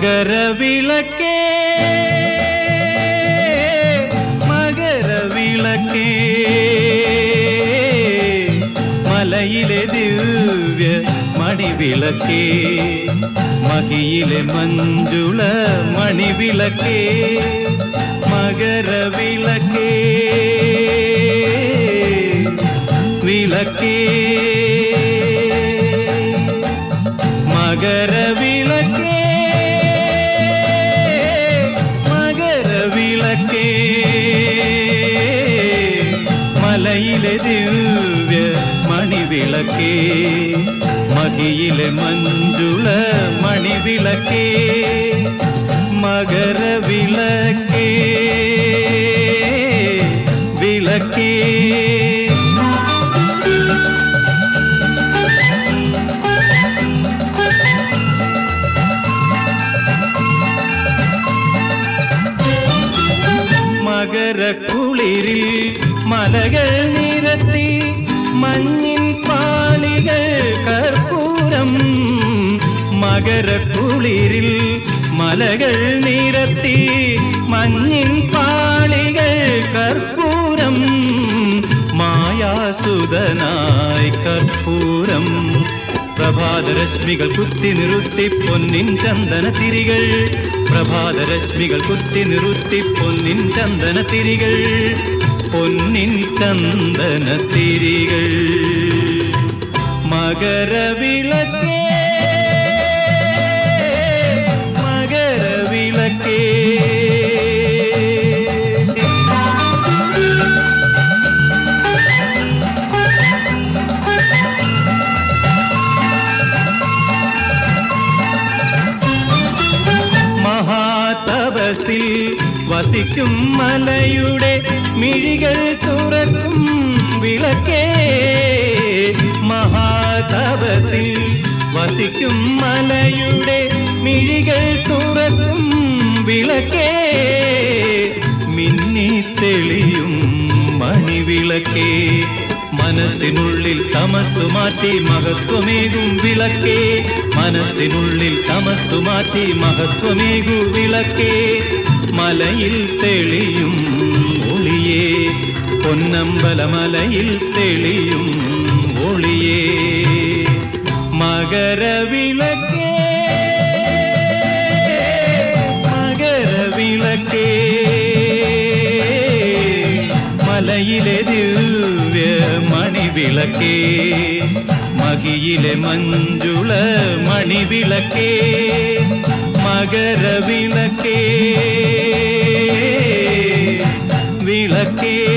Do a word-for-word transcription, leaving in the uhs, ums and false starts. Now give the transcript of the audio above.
മകരവിളക്കേ മകരവിളക്കേ മലയിലെ ദിവ്യ മണിവിളക്കേ മഹിയിലെ മഞ്ജുള മണിവിളക്കേ മകരവിളക്കേ വിളക്കേ മകരവിളക്കേ മകരവിളക്കേ മലയിലെ ദിവ്യ മണിവിളക്കേ മഹിയിലെ മഞ്ജുള മണിവിളക്കേ മകരവിളക്കേ വിളക്കേ മകരക്കുളിരിൽ മലകൾ നിരത്തി മഞ്ഞിൻ പാളികൾ കർപ്പൂരം മകരക്കുളിരിൽ മലകൾ നിരത്തി മഞ്ഞിൻ പാളികൾ കർപ്പൂരം മായാസുതനായി കർപ്പൂരം പ്രഭാതരശ്മികൾ കുത്തി നിറുത്തി പൊന്നിൻ ചന്ദന തിരികൾ പ്രഭാതരശ്മികൾ കുത്തി നിറുത്തി പൊന്നിൻ ചന്ദന തിരികൾ പൊന്നിൻ ചന്ദന തിരികൾ മകരവിളക്കേ മകരവിളക്കേ മഹാതപസിൽ വസിക്കും മലയുടെ മിഴികൾ തുറക്കും വിളക്കേ മഹാതപസിൽ വസിക്കും മലയുടെ മിഴികൾ തുറക്കും വിളക്കേ മിന്നി തെളിയും മണിവിളക്കേ മനസ്സിനുള്ളിൽ തമസ്സു മാറ്റി മഹത്വമേകും വിളക്കേ മനസ്സിനുള്ളിൽ തമസ്സു മാറ്റി മഹത്വമേകു വിളക്കേ മലയിൽ തെളിയും ഒളിയേ പൊന്നമ്പലമലയിൽ തെളിയും ഒളിയേ മകരവിളക്കേ മകരവിളക്കേ മലയിലെ ദിവ്യ മണിവിളക്കേ മഹിയിലെ മഞ്ജുള മണിവിളക്കേ മകരവിളക്കേ വിളക്കേ